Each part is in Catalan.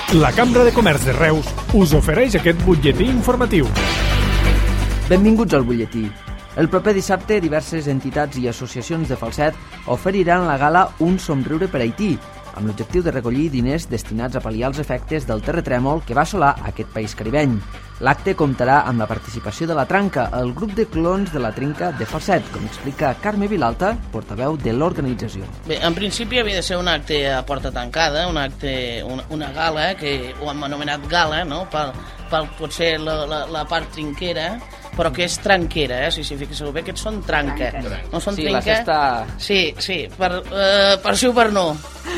La Cambra de Comerç de Reus us ofereix aquest butlletí informatiu. Benvinguts al butlletí. El proper dissabte, diverses entitats i associacions de Falset oferiran la gala Un somriure per Haití, amb l'objectiu de recollir diners destinats a pal·liar els efectes del terratrèmol que va assolar aquest país caribeny. L'acte comptarà amb la participació de La Tranca, el grup de clons de la Trinca de Falset, com explica Carme Vilalta, portaveu de l'organització. Bé, en principi havia de ser un acte a porta tancada, una gala, que ho hem anomenat gala, no? Potser la part trinquera, però que és tranquera, si s'hi fixeu bé, aquests són tranca. No són sí, trinca. La cesta... Sí, per sí o per no.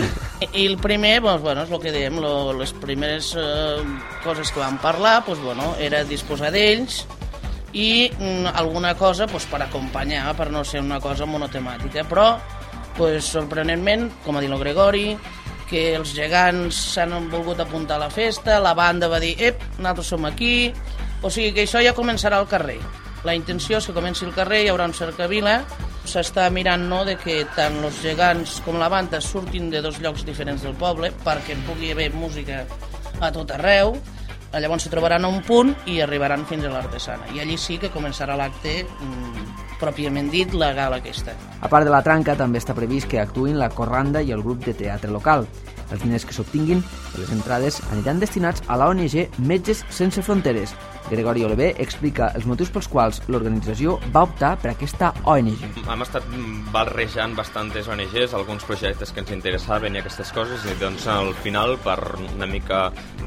I el primer, és el que dèiem, les primeres coses que vam parlar, era disposar d'ells i alguna cosa per acompanyar, per no ser una cosa monotemàtica. Però, sorprenentment, com ha dit el Gregori, que els gegants s'han volgut apuntar a la festa, la banda va dir, nosaltres som aquí, o sigui que això ja començarà al carrer. La intenció és que comenci al carrer, hi haurà un cercavila, s'està mirant de que tant els gegants com la banda surtin de dos llocs diferents del poble perquè pugui haver música a tot arreu. Llavors se trobaran a un punt i arribaran fins a l'Artesana. I allí sí que començarà l'acte pròpiament dit, la gala aquesta. A part de La Tranca, també està previst que actuïn la Corranda i el grup de teatre local. Els diners que s'obtinguin de les entrades aniran destinats a l'ONG Metges Sense Fronteres. Gregori Oliver explica els motius pels quals l'organització va optar per aquesta ONG. Hem estat barrejant bastantes ONGs, alguns projectes que ens interessaven i aquestes coses, i al final, per una mica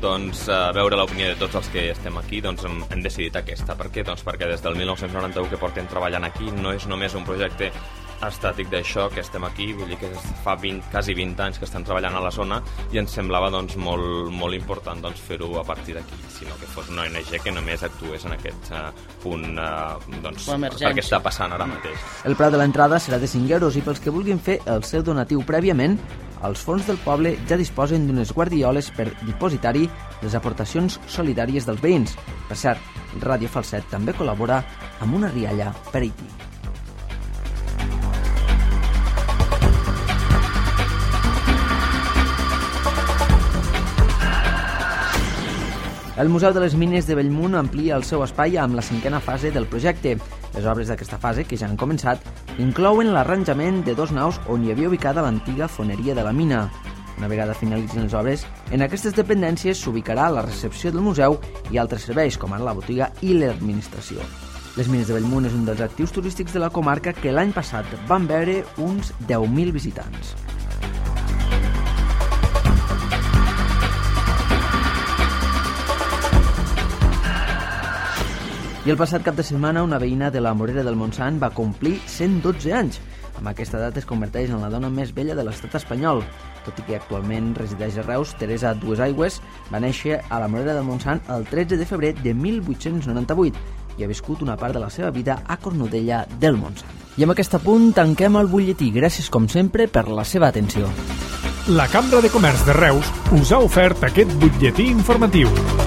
veure l'opinió de tots els que estem aquí, hem decidit aquesta. Per què? Perquè des del 1991 que portem treballant aquí no és només un projecte estàtic d'això que estem aquí, vull dir que fa quasi 20 anys que estem treballant a la zona i ens semblava molt important fer-ho a partir d'aquí, sinó que fos una ONG que només actués en aquest punt perquè està passant ara mateix. El preu de l'entrada serà de 5 euros i pels que vulguin fer el seu donatiu prèviament, els fons del poble ja disposen d'unes guardioles per dipositar-hi les aportacions solidàries dels veïns. Per cert, Ràdio Falset també col·labora amb una rialla per Haití. El Museu de les Mines de Bellmunt amplia el seu espai amb la 5a fase del projecte. Les obres d'aquesta fase, que ja han començat, inclouen l'arranjament de 2 naus on hi havia ubicada l'antiga foneria de la mina. Una vegada finalitzin les obres, en aquestes dependències s'ubicarà la recepció del museu i altres serveis, com ara la botiga i l'administració. Les Mines de Bellmunt és un dels actius turístics de la comarca que l'any passat van veure uns 10.000 visitants. I el passat cap de setmana una veïna de la Morera del Montsant va complir 112 anys. Amb aquesta data es converteix en la dona més vella de l'estat espanyol. Tot i que actualment resideix a Reus, Teresa Duesaigües va néixer a la Morera del Montsant el 13 de febrer de 1898 i ha viscut una part de la seva vida a Cornudella del Montsant. I amb aquest punt tanquem el butlletí. Gràcies, com sempre, per la seva atenció. La Cambra de Comerç de Reus us ha ofert aquest butlletí informatiu.